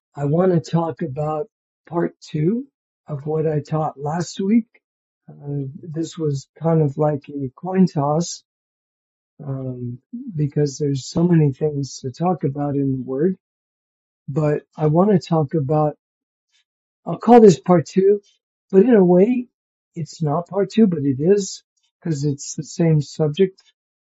I want to talk about part two of what I taught last week. This was kind of like a coin toss um, because there's so many things to talk about in the Word. But I want to talk about, I'll call this part two, but in a way, it's not part two, but it is because it's the same subject.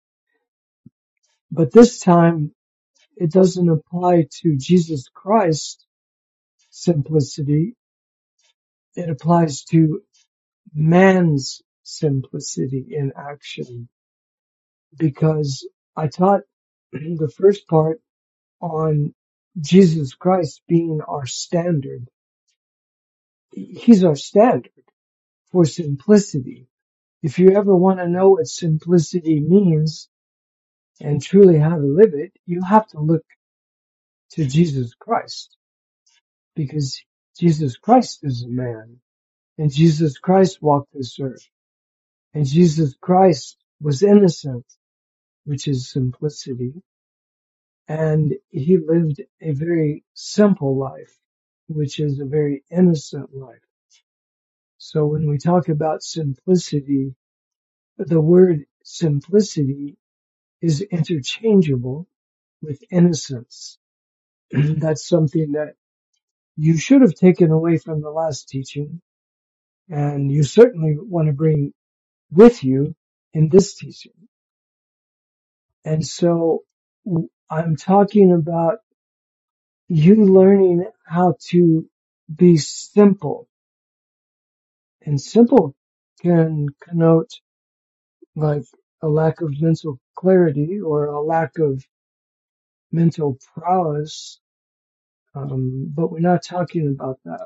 But this time, it doesn't apply to Jesus Christ simplicity. It applies to man's simplicity in action, because I taught the first part on Jesus Christ being our standard. He's our standard for simplicity. If you ever want to know what simplicity means and truly how to live it, you have to look to Jesus Christ, because Jesus Christ is a man, and Jesus Christ walked this earth, and Jesus Christ was innocent, which is simplicity. And he lived a very simple life, which is a very innocent life. So when we talk about simplicity, the word simplicity is interchangeable with innocence. That's something that you should have taken away from the last teaching, and you certainly want to bring with you in this teaching. And so I'm talking about you learning how to be simple. And simple can connote like a lack of mental clarity or a lack of mental prowess. But we're not talking about that.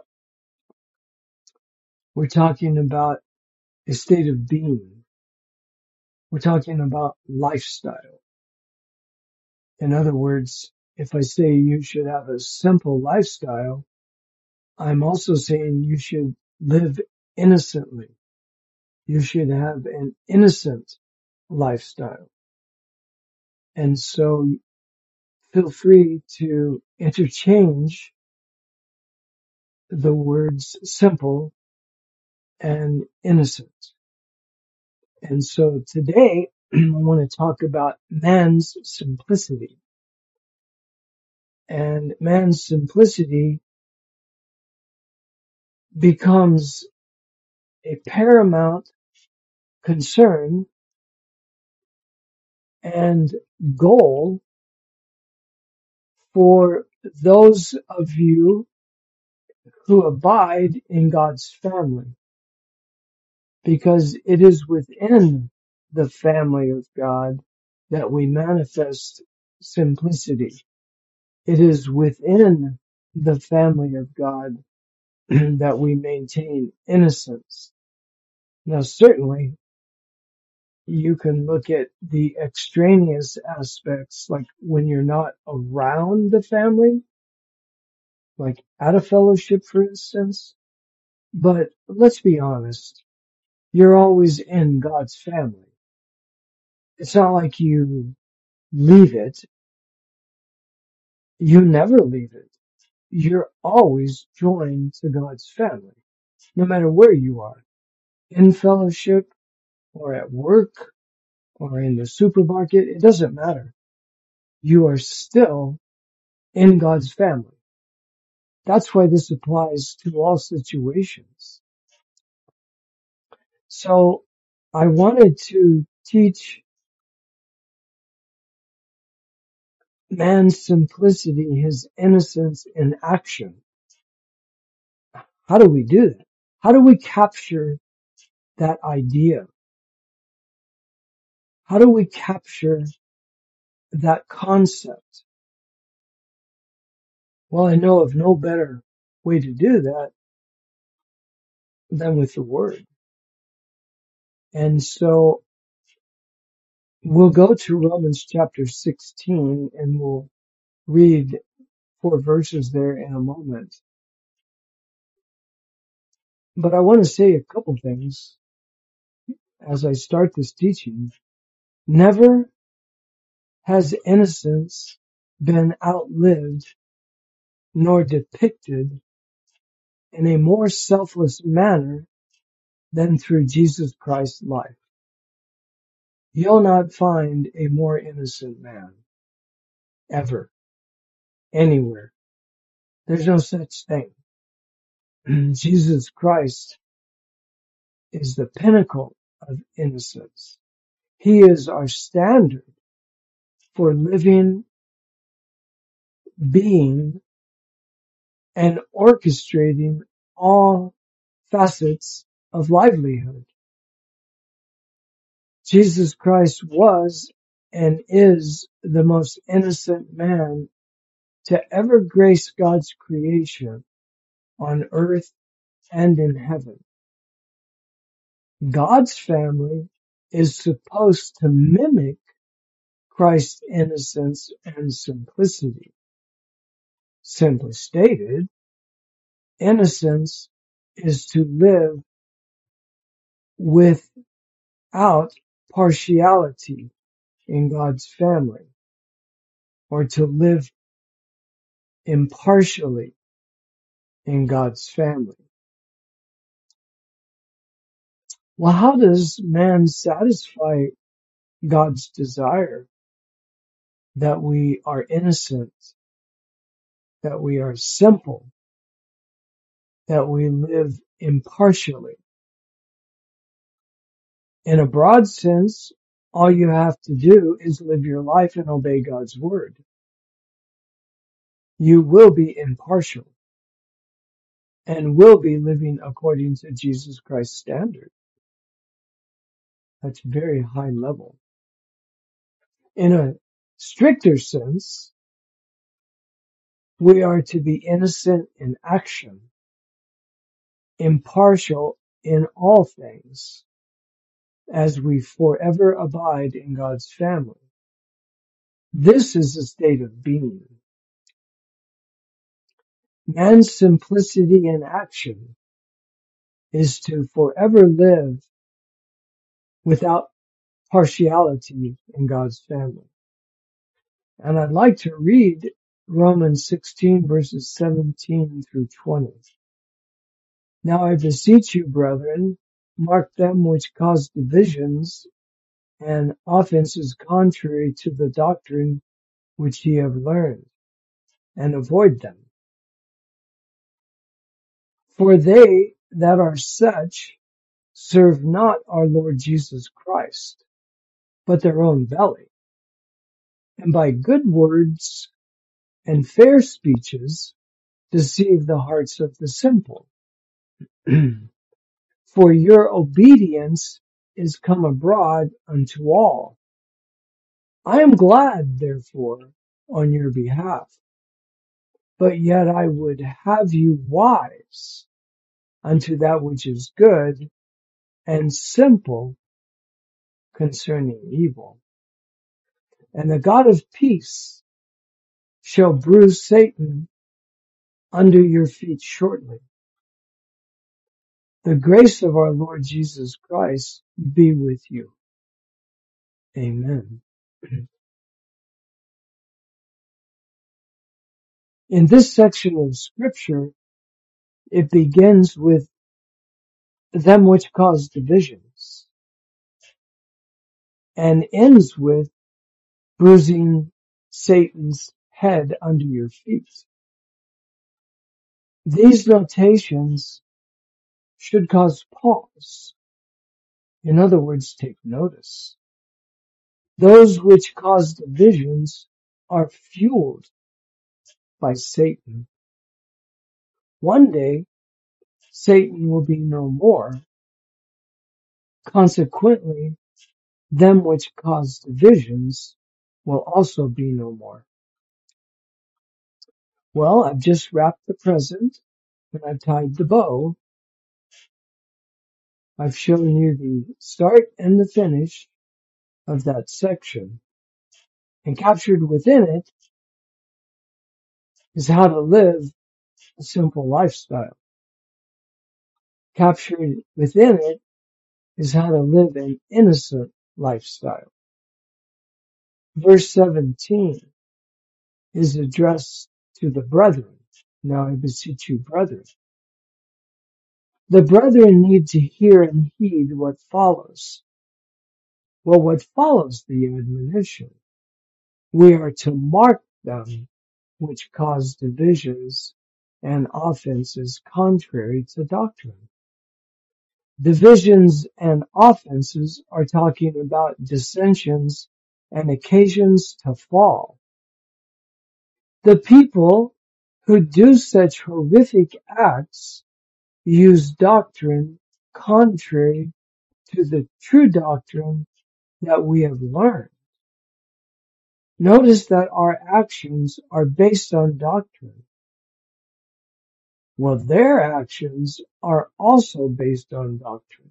We're talking about a state of being. We're talking about lifestyle. In other words, if I say you should have a simple lifestyle, I'm also saying you should live innocently. You should have an innocent lifestyle. And so feel free to interchange the words simple and innocent. And so today I want to talk about man's simplicity. And man's simplicity becomes a paramount concern and goal for those of you who abide in God's family, because it is within the family of God that we manifest simplicity. It is within the family of God that we maintain innocence. Now, certainly, you can look at the extraneous aspects, like when you're not around the family, like at a fellowship, for instance. But let's be honest, you're always in God's family. It's not like you leave it. You never leave it. You're always joined to God's family, no matter where you are, in fellowship or at work or in the supermarket. It doesn't matter. You are still in God's family. That's why this applies to all situations. So I wanted to teach man's simplicity, his innocence in action. How do we do that? How do we capture that idea? How do we capture that concept? Well, I know of no better way to do that than with the Word. And so we'll go to Romans chapter 16 and we'll read 4 verses there in a moment. But I want to say a couple things as I start this teaching. Never has innocence been outlived nor depicted in a more selfless manner than through Jesus Christ's life. You'll not find a more innocent man ever, anywhere. There's no such thing. Jesus Christ is the pinnacle of innocence. He is our standard for living, being, and orchestrating all facets of livelihood. Jesus Christ was and is the most innocent man to ever grace God's creation on earth and in heaven. God's family is supposed to mimic Christ's innocence and simplicity. Simply stated, innocence is to live without partiality in God's family, or to live impartially in God's family. Well, how does man satisfy God's desire that we are innocent, that we are simple, that we live impartially? In a broad sense, all you have to do is live your life and obey God's word. You will be impartial and will be living according to Jesus Christ's standard. That's very high level. In a stricter sense, we are to be innocent in action, impartial in all things, as we forever abide in God's family. This is a state of being. Man's simplicity in action is to forever live without partiality in God's family. And I'd like to read Romans 16 verses 17 through 20. Now I beseech you, brethren, mark them which cause divisions and offenses contrary to the doctrine which ye have learned, and avoid them. For they that are such serve not our Lord Jesus Christ, but their own belly, and by good words and fair speeches deceive the hearts of the simple. For your obedience is come abroad unto all. I am glad, therefore, on your behalf. But yet I would have you wise unto that which is good, and simple concerning evil. And the God of peace shall bruise Satan under your feet shortly. The grace of our Lord Jesus Christ be with you. Amen. In this section of scripture, it begins with them which cause divisions and ends with bruising Satan's head under your feet. These notations should cause pause. In other words, take notice. Those which cause divisions are fueled by Satan. One day, Satan will be no more. Consequently, them which cause divisions will also be no more. Well, I've just wrapped the present and I've tied the bow. I've shown you the start and the finish of that section. And captured within it is how to live a simple lifestyle. Captured within it is how to live an innocent lifestyle. Verse 17 is addressed to the brethren. Now I beseech you, brethren. The brethren need to hear and heed what follows. Well, what follows the admonition? We are to mark them which cause divisions and offenses contrary to doctrine. Divisions and offenses are talking about dissensions and occasions to fall. The people who do such horrific acts use doctrine contrary to the true doctrine that we have learned. Notice that our actions are based on doctrine. Well, their actions are also based on doctrine.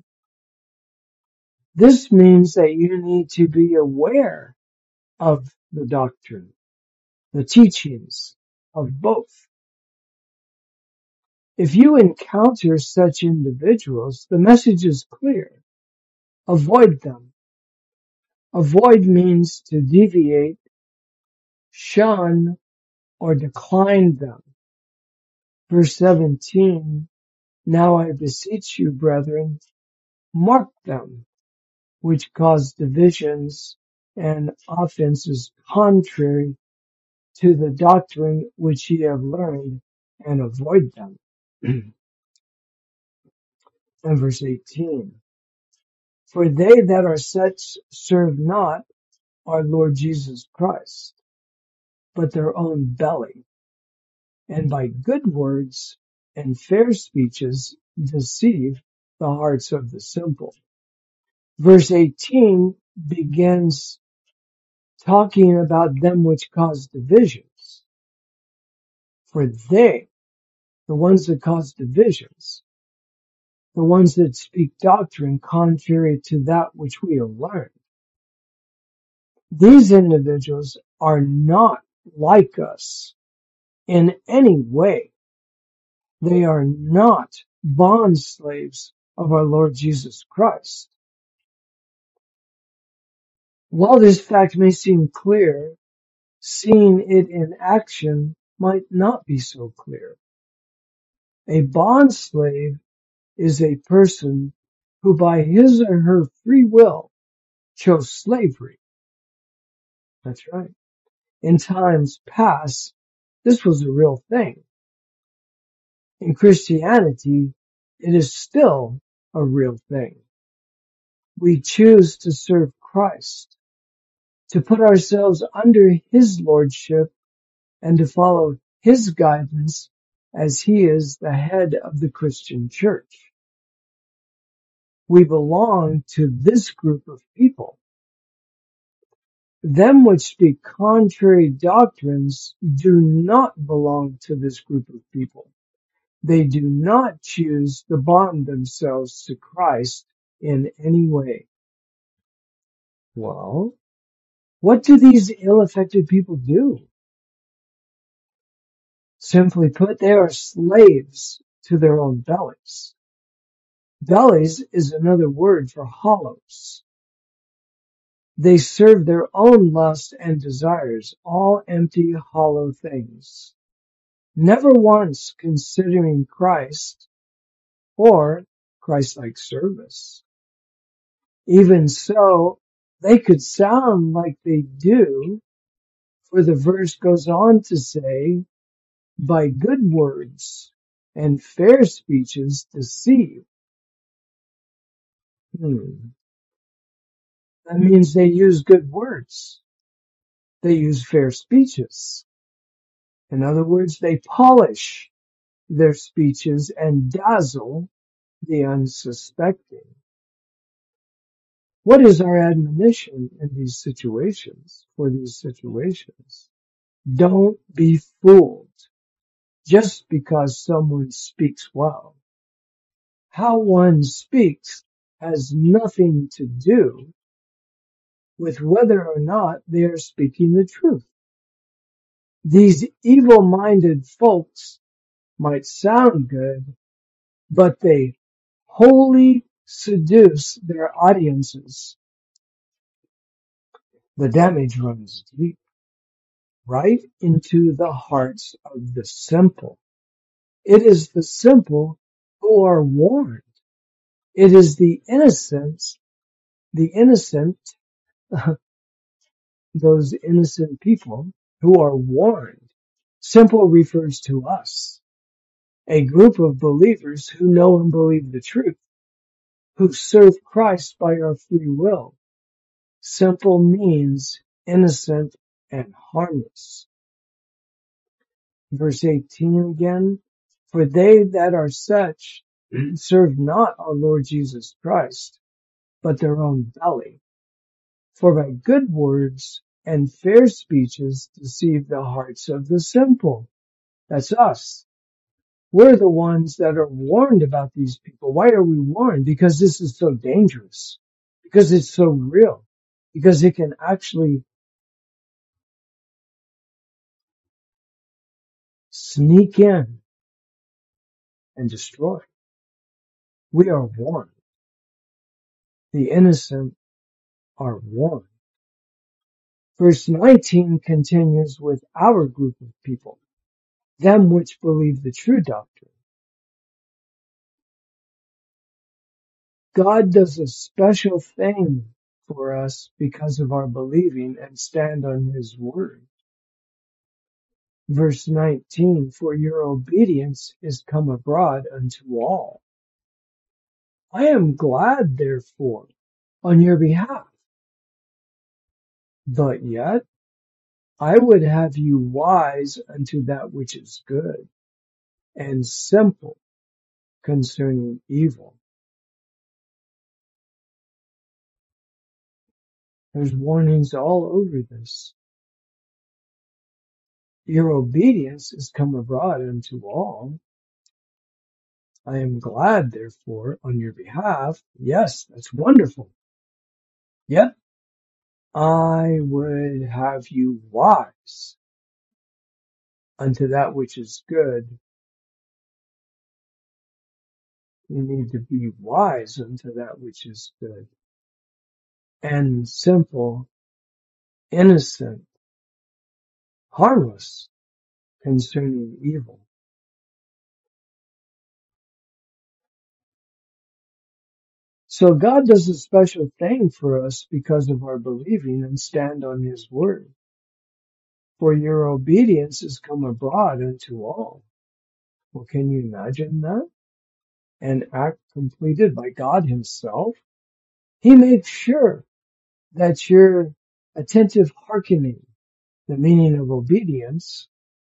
This means that you need to be aware of the doctrine, the teachings of both. If you encounter such individuals, the message is clear. Avoid them. Avoid means to deviate, shun, or decline them. Verse 17, now I beseech you, brethren, mark them, which cause divisions and offenses contrary to the doctrine which ye have learned, and avoid them. And verse 18, for they that are such serve not our Lord Jesus Christ, but their own belly, and by good words and fair speeches deceive the hearts of the simple. Verse 18 begins talking about them which cause divisions. For they, the ones that cause divisions, the ones that speak doctrine contrary to that which we have learned, these individuals are not like us in any way. They are not bond slaves of our Lord Jesus Christ. While this fact may seem clear, seeing it in action might not be so clear. A bond slave is a person who by his or her free will chose slavery. That's right. In times past, this was a real thing. In Christianity, it is still a real thing. We choose to serve Christ, to put ourselves under his lordship, and to follow his guidance as he is the head of the Christian church. We belong to this group of people. Them which speak contrary doctrines do not belong to this group of people. They do not choose to bond themselves to Christ in any way. Well, what do these ill-affected people do? Simply put, they are slaves to their own bellies. Bellies is another word for hollows. They serve their own lusts and desires, all empty, hollow things, never once considering Christ or Christ-like service. Even so, they could sound like they do, for the verse goes on to say, by good words and fair speeches deceive. That means they use good words. They use fair speeches. In other words, they polish their speeches and dazzle the unsuspecting. What is our admonition in these situations, for these situations? Don't be fooled just because someone speaks well. How one speaks has nothing to do with whether or not they are speaking the truth. These evil-minded folks might sound good, but they wholly seduce their audiences. The damage runs deep, right into the hearts of the simple. It is the simple who are warned. It is the innocent, those innocent people who are warned. Simple refers to us, a group of believers who know and believe the truth, who serve Christ by our free will. Simple means innocent and harmless. Verse 18 again, for they that are such serve not our Lord Jesus Christ, but their own belly. For by good words and fair speeches deceive the hearts of the simple. That's us. We're the ones that are warned about these people. Why are we warned? Because this is so dangerous. Because it's so real. Because it can actually sneak in and destroy. We are warned. The innocent are warned. Verse 19 continues with our group of people, them which believe the true doctrine. God does a special thing for us because of our believing and stand on his word. Verse 19, for your obedience is come abroad unto all. I am glad, therefore, on your behalf. But yet, I would have you wise unto that which is good, and simple concerning evil. There's warnings all over this. Your obedience is come abroad unto all. I am glad, therefore, on your behalf. Yes, that's wonderful. Yet, I would have you wise unto that which is good. You need to be wise unto that which is good. And simple, innocent, harmless concerning evil. So God does a special thing for us because of our believing and stand on his word. For your obedience is come abroad unto all. Well, can you imagine that? An act completed by God himself? He makes sure that your attentive hearkening, the meaning of obedience,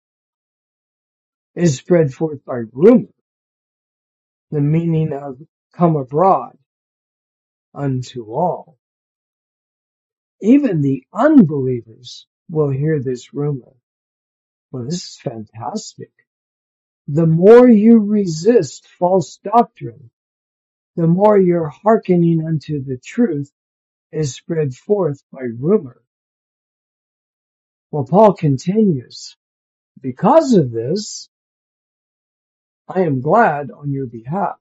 is spread forth by rumor, the meaning of come abroad unto all. Even the unbelievers will hear this rumor. Well, this is fantastic. The more you resist false doctrine, the more your hearkening unto the truth is spread forth by rumor. Well, Paul continues, because of this, I am glad on your behalf.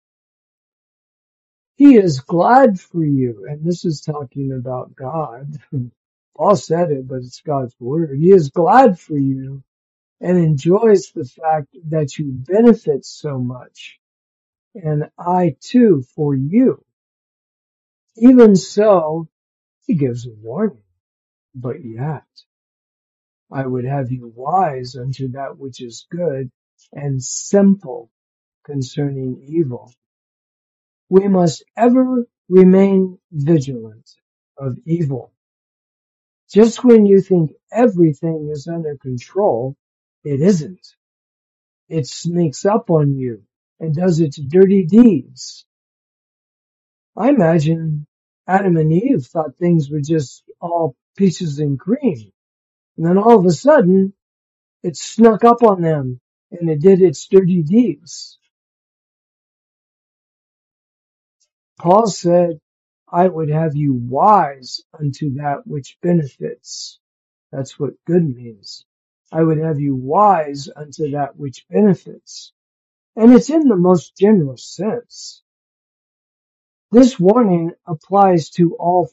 He is glad for you, and this is talking about God. Paul said it, but it's God's word. He is glad for you and enjoys the fact that you benefit so much. And I too for you. Even so, he gives a warning. But yet, I would have you wise unto that which is good and simple concerning evil. We must ever remain vigilant of evil. Just when you think everything is under control, it isn't. It sneaks up on you and does its dirty deeds. I imagine Adam and Eve thought things were just all peaches and cream. And then all of a sudden, it snuck up on them and it did its dirty deeds. Paul said, I would have you wise unto that which benefits. That's what good means. I would have you wise unto that which benefits. And it's in the most general sense. This warning applies to all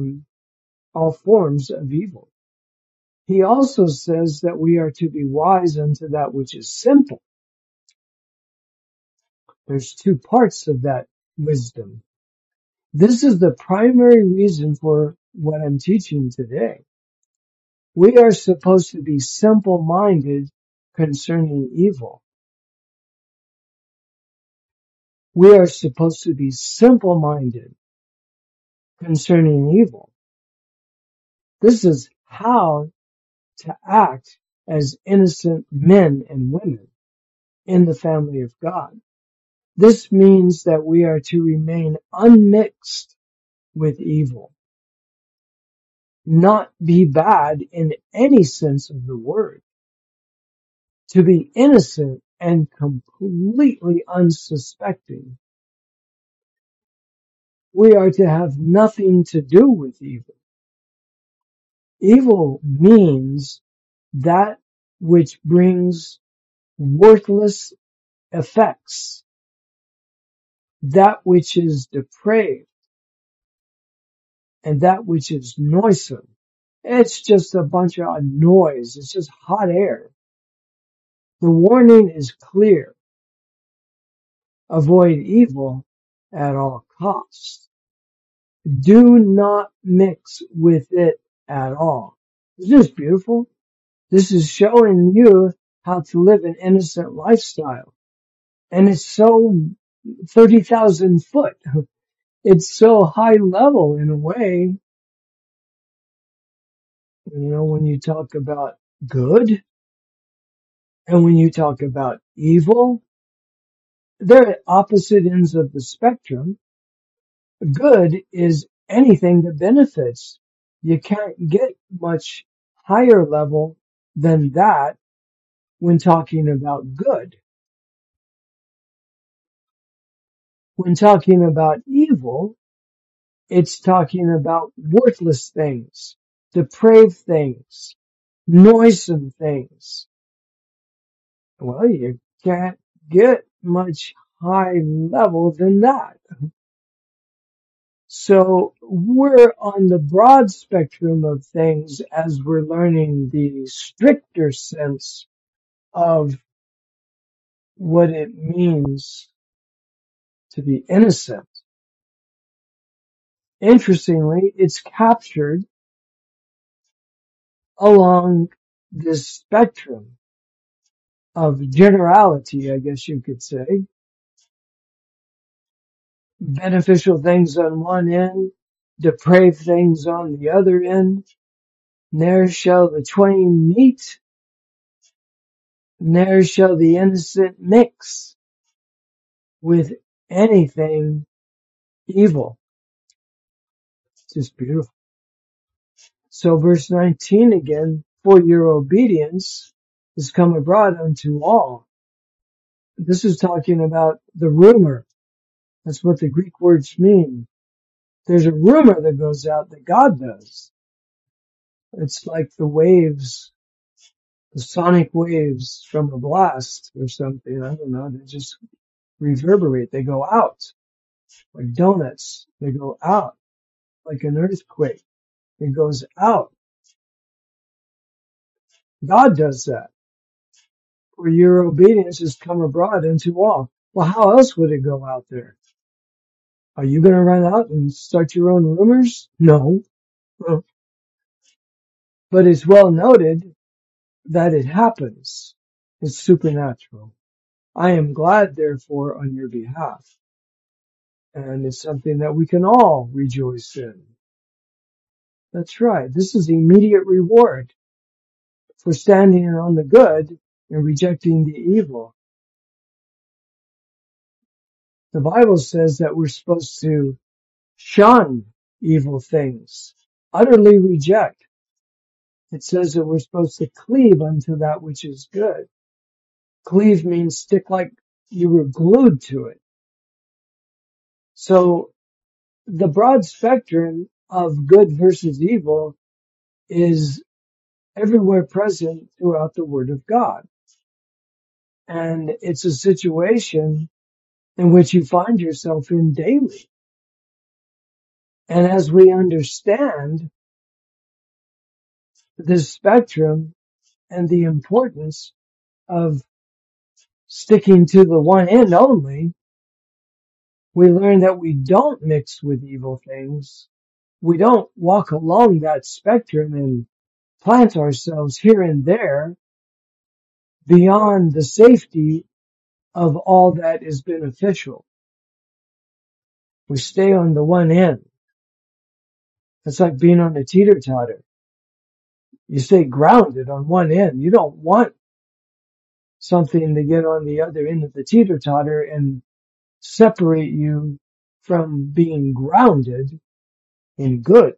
forms of evil. He also says that we are to be wise unto that which is simple. There's two parts of that wisdom. This is the primary reason for what I'm teaching today. We are supposed to be simple-minded concerning evil. We are supposed to be simple-minded concerning evil. This is how to act as innocent men and women in the family of God. This means that we are to remain unmixed with evil, not be bad in any sense of the word, to be innocent and completely unsuspecting. We are to have nothing to do with evil. Evil means that which brings worthless effects, that which is depraved, and that which is noisome. It's just a bunch of noise. It's just hot air. The warning is clear. Avoid evil at all costs. Do not mix with it at all. Isn't this beautiful? This is showing you how to live an innocent lifestyle. And it's so 30,000 foot. It's so high level in a way. You know, when you talk about good and when you talk about evil, they're at opposite ends of the spectrum. Good is anything that benefits. You can't get much higher level than that when talking about good. When talking about evil, it's talking about worthless things, depraved things, noisome things. Well, you can't get much high level than that. So we're on the broad spectrum of things as we're learning the stricter sense of what it means to be innocent. Interestingly, it's captured along this spectrum of generality, I guess you could say. Beneficial things on one end, depraved things on the other end. Ne'er shall the twain meet, ne'er shall the innocent mix with anything evil. It's just beautiful. So verse 19 again, for your obedience is come abroad unto all. This is talking about the rumor. That's what the Greek words mean. There's a rumor that goes out that God does. It's like the waves, the sonic waves from a blast or something. I don't know. They just reverberate. They go out like donuts. They go out like an earthquake. It goes out. God does that. For your obedience has come abroad into all. Well, how else would it go out there? Are you going to run out and start your own rumors? No. But it's well noted that it happens. It's supernatural. I am glad, therefore, on your behalf. And it's something that we can all rejoice in. That's right. This is the immediate reward for standing on the good and rejecting the evil. The Bible says that we're supposed to shun evil things, utterly reject. It says that we're supposed to cleave unto that which is good. Cleave means stick like you were glued to it. So the broad spectrum of good versus evil is everywhere present throughout the Word of God. And it's a situation in which you find yourself in daily. And as we understand this spectrum and the importance of sticking to the one end only, We learn that we don't mix with evil things. We don't walk along that spectrum and plant ourselves here and there beyond the safety of all that is beneficial. We stay on the one end. It's like being on a teeter-totter. You stay grounded on one end. You don't want something to get on the other end of the teeter-totter and separate you from being grounded in good.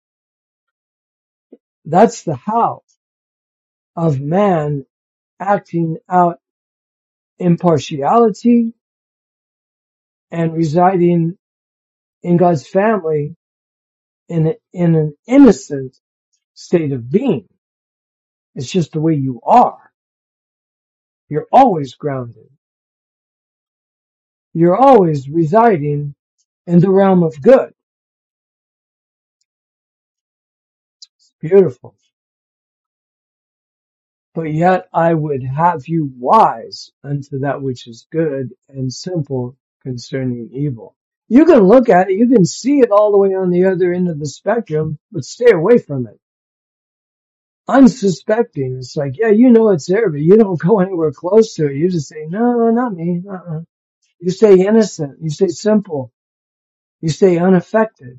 That's the how of man acting out impartiality and residing in God's family in an innocent state of being. It's just the way you are. You're always grounded. You're always residing in the realm of good. It's beautiful. But yet I would have you wise unto that which is good and simple concerning evil. You can look at it, you can see it all the way on the other end of the spectrum, but stay away from it. Unsuspecting. It's like, yeah, you know it's there, but you don't go anywhere close to it. You just say, no, not me. You stay innocent. You stay simple. You stay unaffected.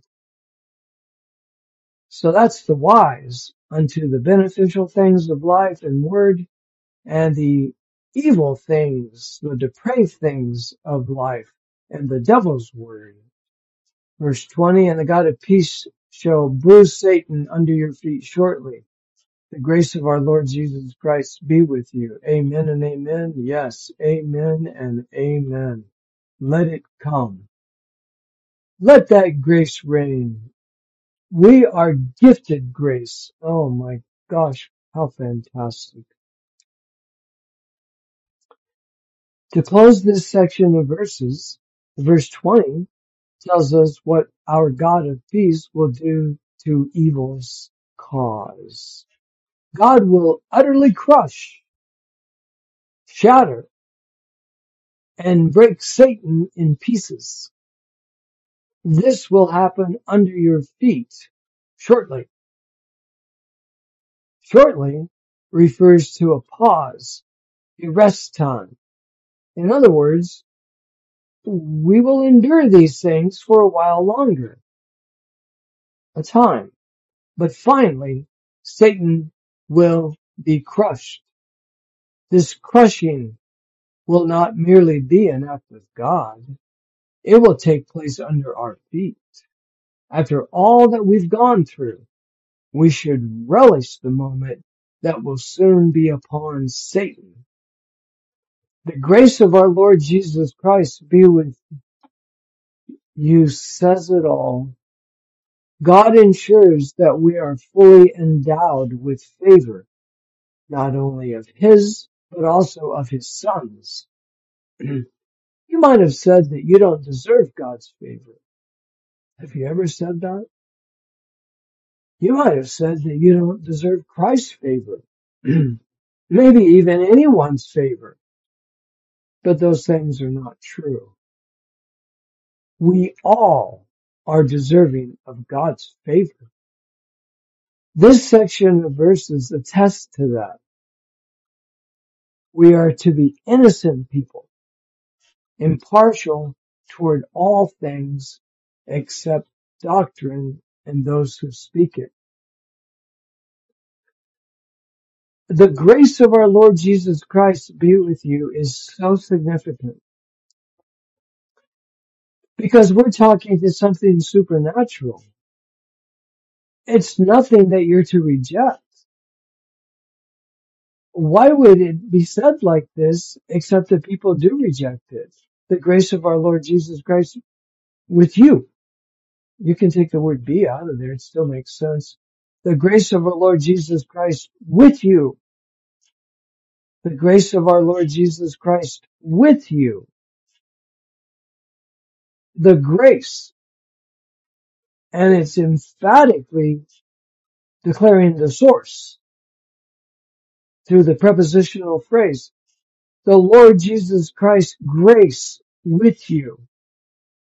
So that's the wise unto the beneficial things of life and word, and the evil things, the depraved things of life, and the devil's word. Verse 20, and the God of peace shall bruise Satan under your feet shortly. The grace of our Lord Jesus Christ be with you. Amen and amen. Yes, amen and amen. Let it come. Let that grace reign. We are gifted grace. Oh my gosh, how fantastic. To close this section of verses, verse 20 tells us what our God of peace will do to evil's cause. God will utterly crush, shatter, and break Satan in pieces. This will happen under your feet shortly. Shortly refers to a pause, a rest time. In other words, we will endure these things for a while longer, a time. But finally, Satan will be crushed. This crushing will not merely be an act of God. It will take place under our feet. After all that we've gone through, we should relish the moment that will soon be upon Satan. The grace of our Lord Jesus Christ be with you says it all. God ensures that we are fully endowed with favor, not only of His, but also of His sons. You might have said that you don't deserve God's favor. Have you ever said that? You might have said that you don't deserve Christ's favor. Maybe even anyone's favor. But those things are not true. We all are deserving of God's favor. This section of verses attests to that. We are to be innocent people, impartial toward all things except doctrine and those who speak it. The grace of our Lord Jesus Christ be with you is so significant because we're talking to something supernatural. It's nothing that you're to reject. Why would it be said like this except that people do reject it? The grace of our Lord Jesus Christ with you. You can take the word be out of there. It still makes sense. The grace of our Lord Jesus Christ with you. The grace of our Lord Jesus Christ with you. The grace. And it's emphatically declaring the source through the prepositional phrase. The Lord Jesus Christ grace with you.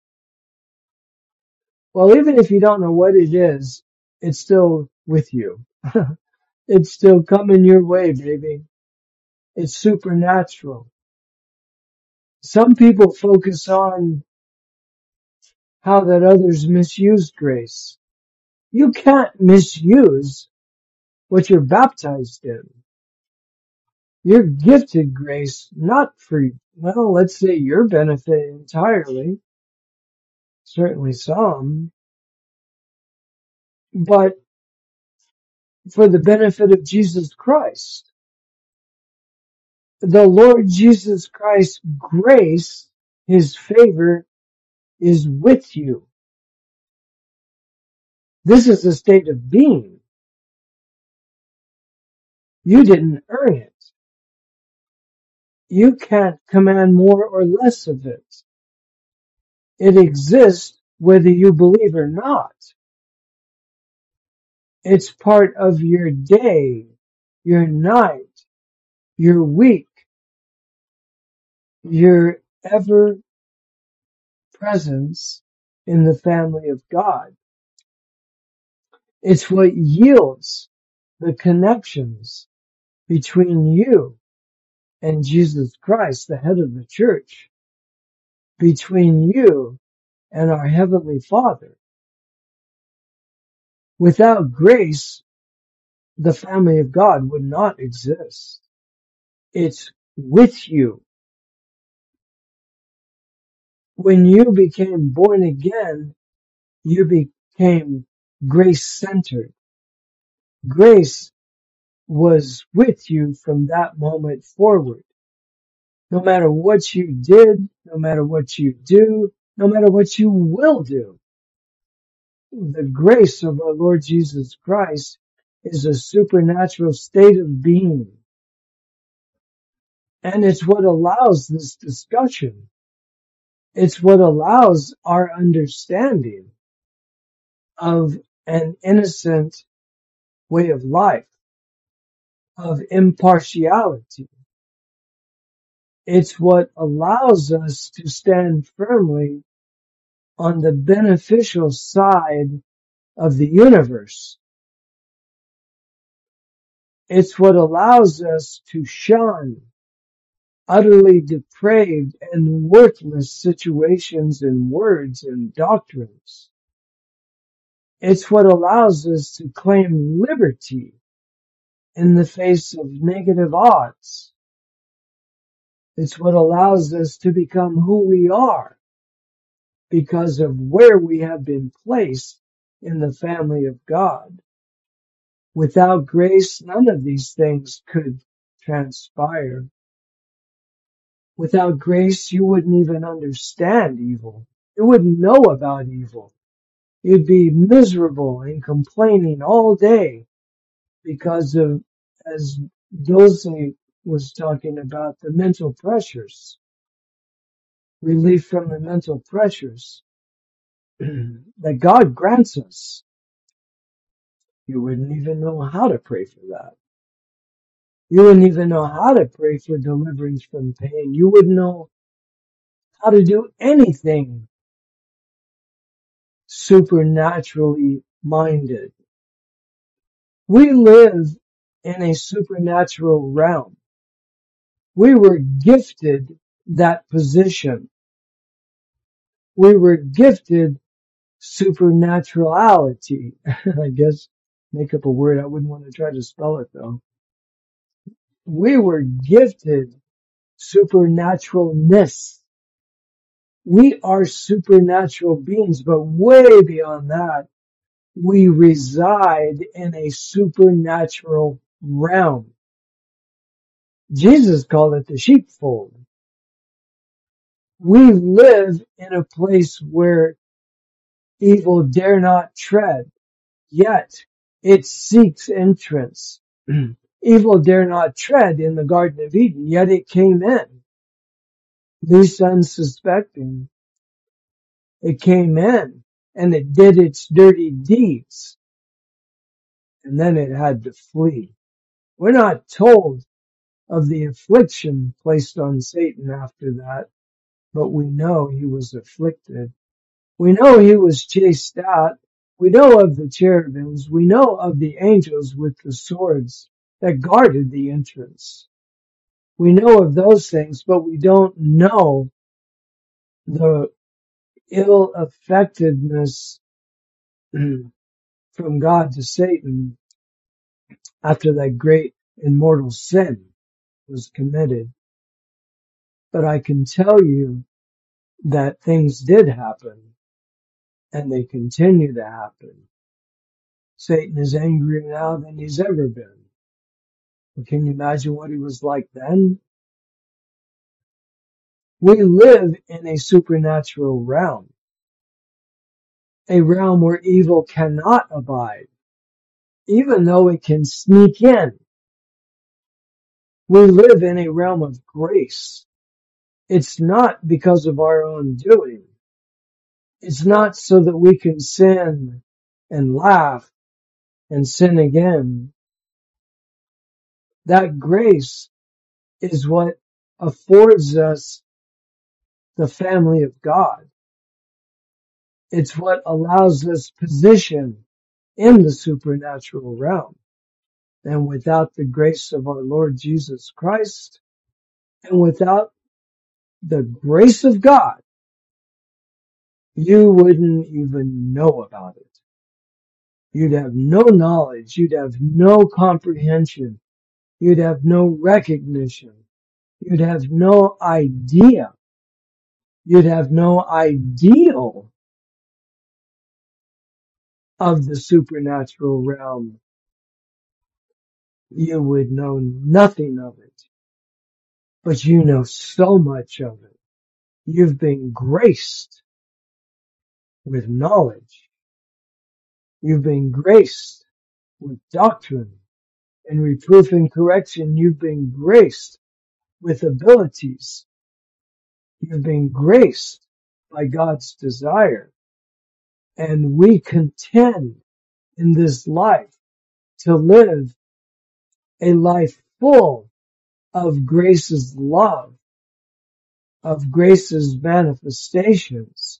Well, even if you don't know what it is, it's still with you. It's still coming your way, baby. It's supernatural. Some people focus on how that others misused grace. You can't misuse what you're baptized in. You're gifted grace, not for, well, let's say your benefit entirely. Certainly some. But for the benefit of Jesus Christ. The Lord Jesus Christ's grace, His favor, is with you. This is a state of being. You didn't earn it. You can't command more or less of it. It exists whether you believe or not. It's part of your day, your night, your week, your ever presence in the family of God. It's what yields the connections between you and Jesus Christ, the head of the church, between you and our Heavenly Father. Without grace, the family of God would not exist. It's with you. When you became born again, you became grace-centered. Grace was with you from that moment forward. No matter what you did, no matter what you do, no matter what you will do, the grace of our Lord Jesus Christ is a supernatural state of being. And it's what allows this discussion. It's what allows our understanding of an innocent way of life, of impartiality. It's what allows us to stand firmly on the beneficial side of the universe. It's what allows us to shun utterly depraved and worthless situations and words and doctrines. It's what allows us to claim liberty in the face of negative odds. It's what allows us to become who we are because of where we have been placed in the family of God. Without grace, none of these things could transpire. Without grace, you wouldn't even understand evil. You wouldn't know about evil. You'd be miserable and complaining all day because of, as Dulce was talking about, the mental pressures, relief from the mental pressures that God grants us. You wouldn't even know how to pray for that. You wouldn't even know how to pray for deliverance from pain. You wouldn't know how to do anything supernaturally minded. We live in a supernatural realm. We were gifted that position. We were gifted supernaturality. I guess make up a word. I wouldn't want to try to spell it though. We were gifted supernaturalness. We are supernatural beings, but way beyond that, we reside in a supernatural realm. Jesus called it the sheepfold. We live in a place where evil dare not tread, yet it seeks entrance. Evil dare not tread in the Garden of Eden, yet it came in. Least unsuspecting. It came in and it did its dirty deeds. And then it had to flee. We're not told of the affliction placed on Satan after that, but we know he was afflicted. We know he was chased out. We know of the cherubims. We know of the angels with the swords that guarded the entrance. We know of those things, but we don't know the ill effectiveness from God to Satan after that great immortal sin was committed. But I can tell you that things did happen, and they continue to happen. Satan is angrier now than he's ever been. Can you imagine what he was like then? We live in a supernatural realm, a realm where evil cannot abide, even though it can sneak in. We live in a realm of grace. It's not because of our own doing. It's not so that we can sin and laugh and sin again. That grace is what affords us the family of God. It's what allows us position in the supernatural realm. And without the grace of our Lord Jesus Christ, and without the grace of God, you wouldn't even know about it. You'd have no knowledge. You'd have no comprehension. You'd have no recognition. You'd have no idea. You'd have no ideal of the supernatural realm. You would know nothing of it, but you know so much of it. You've been graced with knowledge. You've been graced with doctrine and reproof and correction. You've been graced with abilities. You've been graced by God's desire. And we contend in this life to live a life full of grace's love, of grace's manifestations.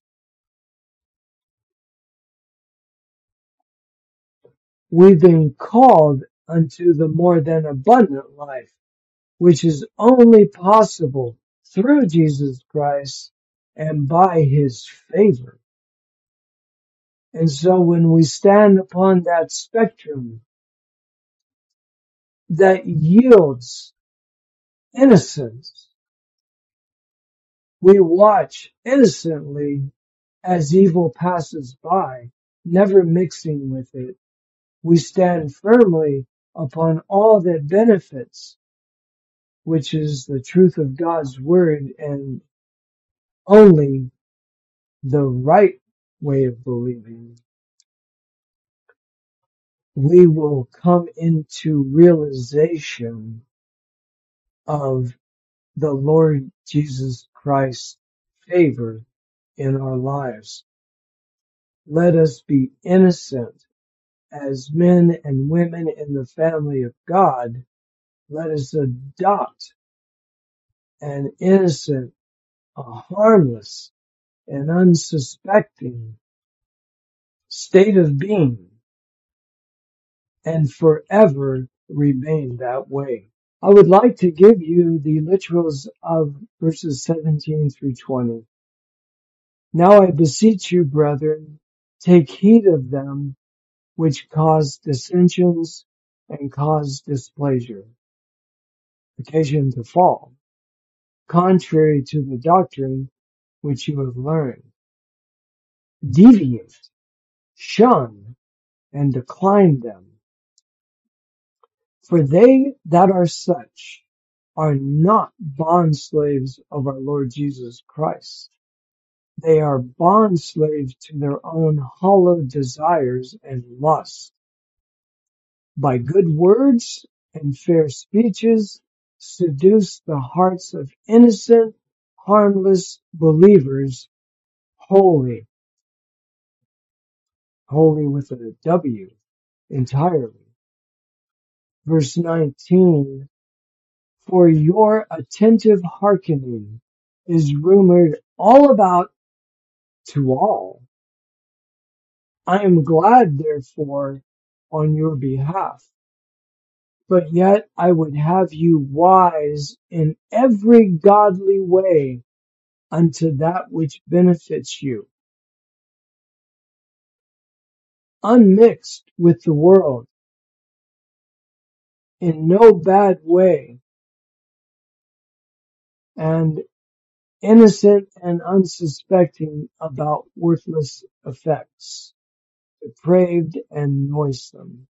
We've been called unto the more than abundant life, which is only possible through Jesus Christ and by his favor. And so when we stand upon that spectrum that yields innocence, we watch innocently as evil passes by, never mixing with it. We stand firmly upon all that benefits, which is the truth of God's word and only the right way of believing. We will come into realization of the Lord Jesus Christ's favor in our lives. Let us be innocent as men and women in the family of God. Let us adopt an innocent, a harmless, and unsuspecting state of being and forever remain that way. I would like to give you the literals of verses 17 through 20. Now I beseech you, brethren, take heed of them which cause dissensions and cause displeasure, occasion to fall, contrary to the doctrine which you have learned. Deviate, shun, and decline them. For they that are such are not bondslaves of our Lord Jesus Christ. They are bondslaves to their own hollow desires and lusts. By good words and fair speeches seduce the hearts of innocent, harmless believers, holy with a W, entirely. Verse 19, for your attentive hearkening is rumored all about to all. I am glad, therefore, on your behalf. But yet I would have you wise in every godly way unto that which benefits you, unmixed with the world, in no bad way, and innocent and unsuspecting about worthless effects, depraved and noisome.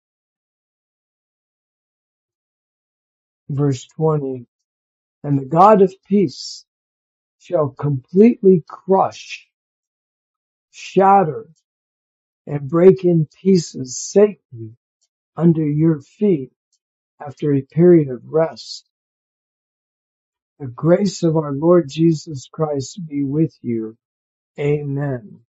Verse 20, and the God of peace shall completely crush, shatter, and break in pieces Satan under your feet after a period of rest. The grace of our Lord Jesus Christ be with you. Amen.